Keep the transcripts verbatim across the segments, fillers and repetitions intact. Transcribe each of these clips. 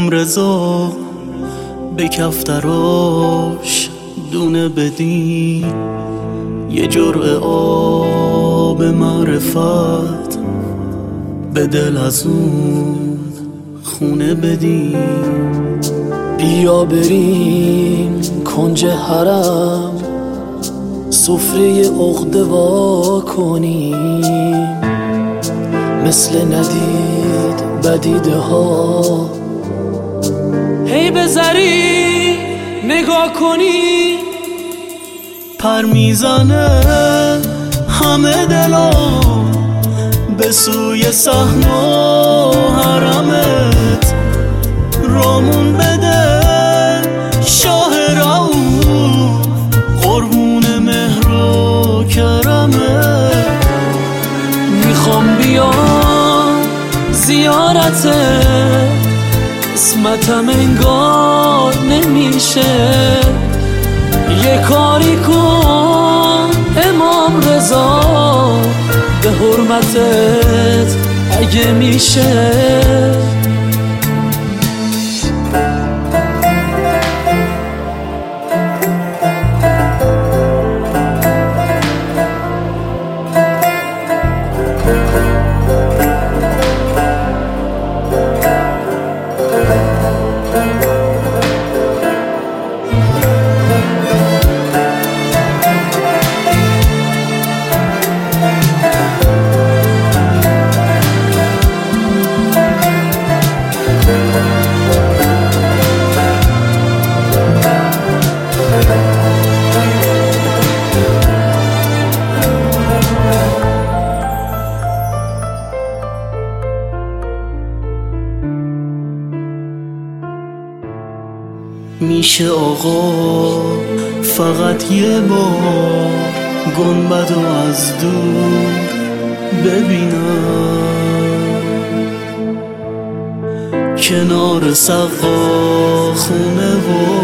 امام رضا به کفتراش دونه بدی، یه جرعه آب معرفت به دل از اون خونه بدی. بیا بریم کنج حرم، سفره عقده وا کنیم، مثل ندید بدیده ها هی بذاری نگاه کنی. پر میزنه همه دلا به سوی صحن و حرمت، رامون بده شاه رؤوف قربون مهر و کرمت. میخوام بیام زیارتت، قسمتم انگار نمیشه، یه کاری کن امام رضا به حرمتت اگه میشه. میشه آقا فقط یه بار گنبدو از دور ببینم، کنار سقا خونه و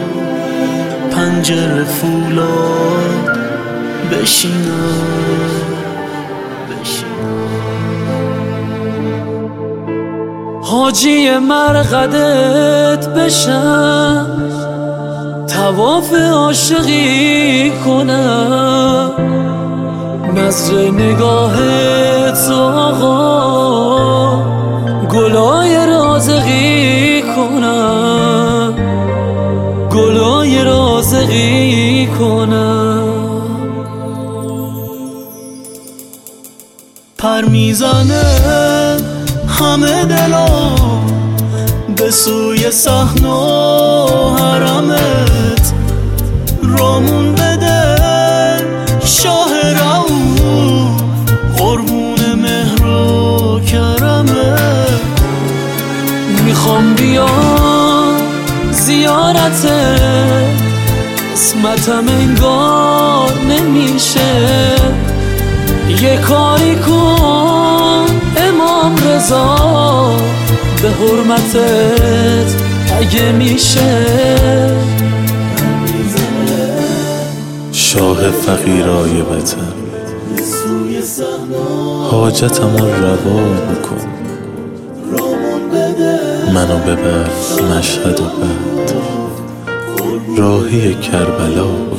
پنجره فولاد بشینم. حاجی مرقدت بشم، طواف عاشقی کنم، نظر نگاهت آقا گلای رازقی کنم، گلای رازقی کنم. پر میزنه همه دلا به سوی صحن و حرمت، رامون بده شاه رؤوف قربون مهر و کرمت. میخوام بیام زیارتت، قسمتم انگار نمیشه، یه کاری کن امام رضا به حرمتت اگه میشه. شاه فقیرای وطن حاجتمو روا بکن، منو ببر مشهد و بعد راهی کربلا.